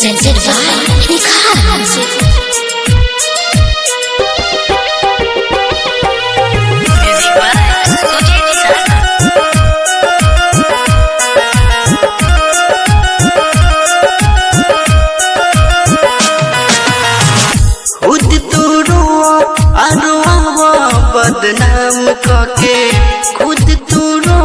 presented by Vicar Music. बदनाम कके खुद तू रो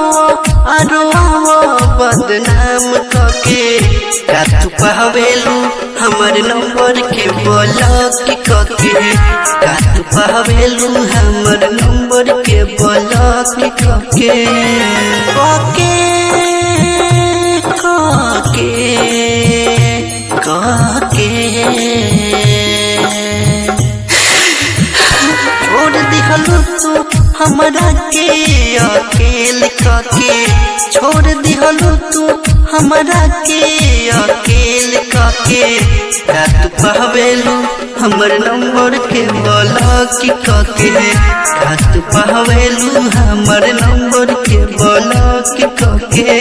बदनाम कके का तू पावेलू हमर नंबर के ब्लॉक कके का तू पावेलू हमर नंबर के ब्लॉक कके कके कके कके छोड़ दिहलू तू हमरा के अकेल कके छोड़ दिहलू तू हमरा के अकेल कके का तू पावेलू हमर नंबर के ब्लॉक कके का तू पावेलू हमर नंबर के ब्लॉक कके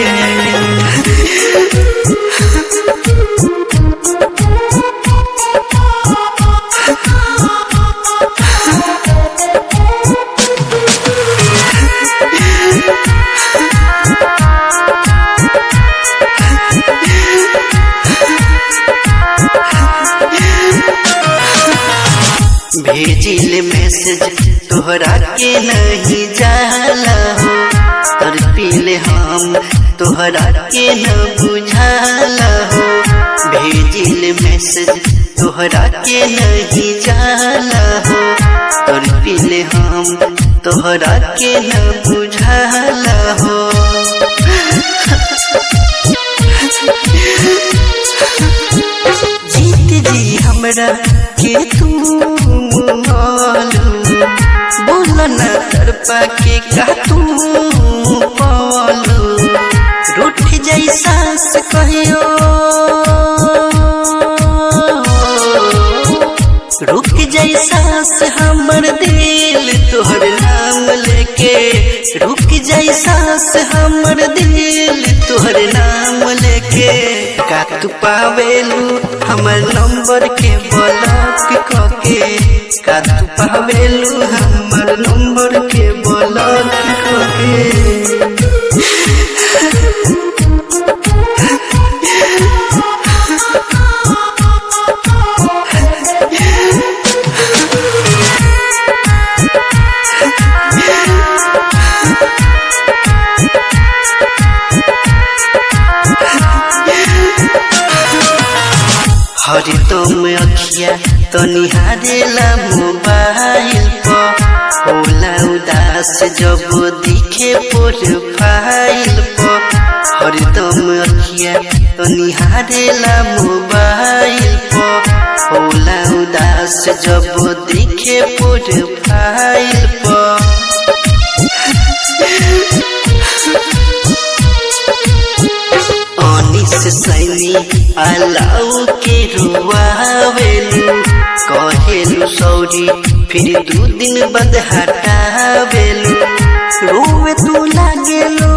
भेजिल मैसेज तोहरा के नहीं जाला हो तर पीले हम तोहरा के न बुझाला हो भेजिल मैसेज तोहरा के नहीं जाला हो तर पीले हम तोहरा के न बुझाला हो जीत जी हमरा के तू बोल न तरपा के का तू बोलू रूठ जाई सांस कहियो रुक जाई सांस हमर दिल तोहर नाम लेके रुक जाई सांस हमर दिल तोहर नाम लेके का तू पावेलू हमर नंबर के ब्लॉक कके का तू पावेलू हमर नंबर के ब्लॉक कके हरदम अखिया तो निहारेला मोबाइल पर होला उदास जब दिखे प्रोफाइल पर हरदम अखिया तो निहारेला मोबाइल पर होला उदास जब दिखे प्रोफाइल पर सैनी अलाउ के रुआवेलू कहेलू सॉरी फिर 2 दिन बाद हटावेलू रोवे तू लागेलू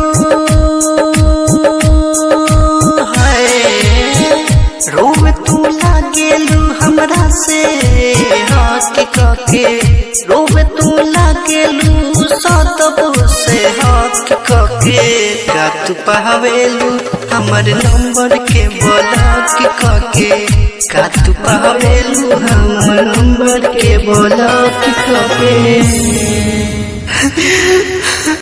रोवे तू लागेलू हमरा से हक कके रोवे तू लागेलू सतब से हक कके का तू पावेलू हमर नंबर के ब्लॉक कके का तू पावेलू हमर नंबर के ब्लॉक कके